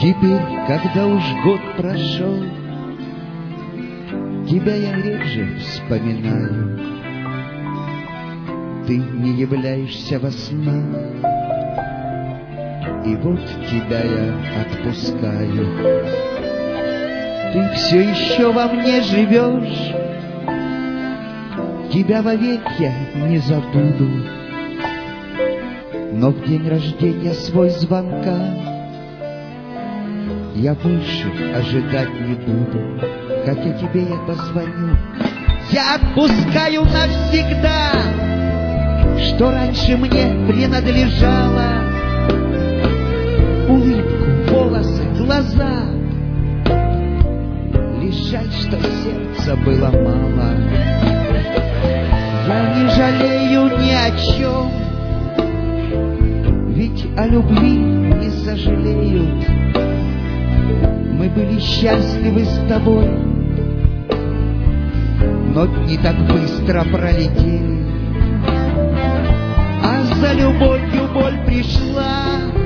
Теперь, когда уж год прошел, тебя я реже вспоминаю. Ты не являешься во снах, и вот тебя я отпускаю. Ты все еще во мне живешь, тебя вовек я не забуду. Но в день рождения свой звонка я больше ожидать не буду. Хотя тебе я позвоню, я отпускаю навсегда, что раньше мне принадлежало. Улыбку, волосы, глаза. Лишь жаль, что сердца было мало. Я не жалею ни о чем, ведь о любви не сожалеют. Мы были счастливы с тобой, но дни так быстро пролетели. А за любовью боль пришла,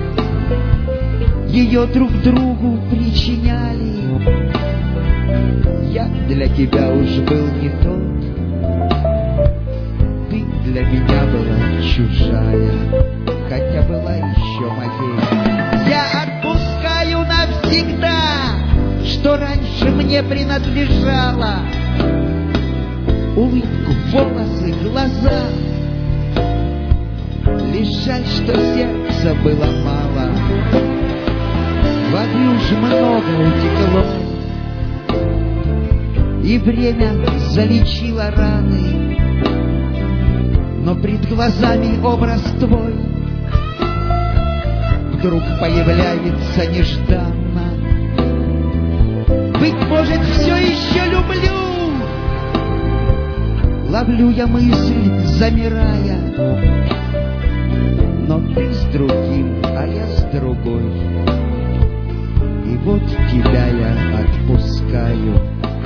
ее друг другу причиняли. Я для тебя уж был не тот, ты для меня была чужая, хотя была еще моей. Я отпускаю навсегда, что раньше мне принадлежало. Улыбку, волосы, глаза. Лишь жаль, что сердца было мало. Воды уж много утекло, и время залечило раны. Но пред глазами образ твой вдруг появляется нежданно. Быть может, все еще люблю. Ловлю я мысль, замирая, но ты с другим, а я с другой. И вот тебя я отпускаю.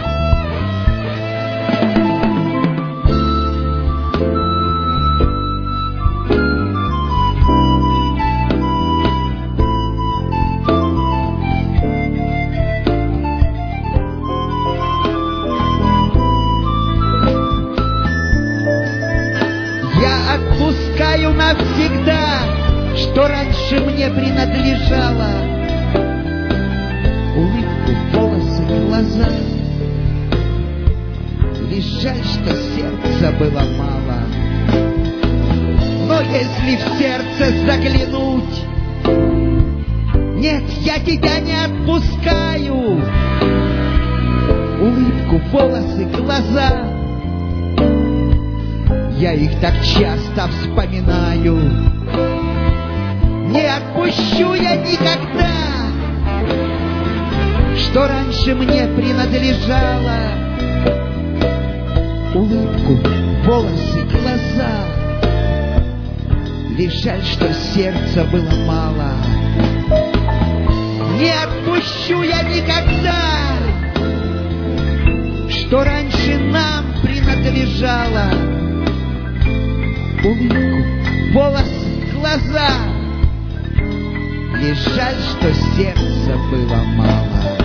Я отпускаю навсегда, что раньше мне принадлежало. Улыбку, волосы, глаза. Лишь жаль, что сердца было мало. Но если в сердце заглянуть, нет, я тебя не отпускаю. Улыбку, волосы, глаза. Я их так часто вспоминаю. Не отпущу я никогда, что раньше мне принадлежало. Улыбку, волосы, глаза. Лишь жаль, что сердца было мало. Не отпущу я никогда, что раньше нам принадлежало. Улыбку, волосы, глаза. Лишь жаль, что сердца было мало.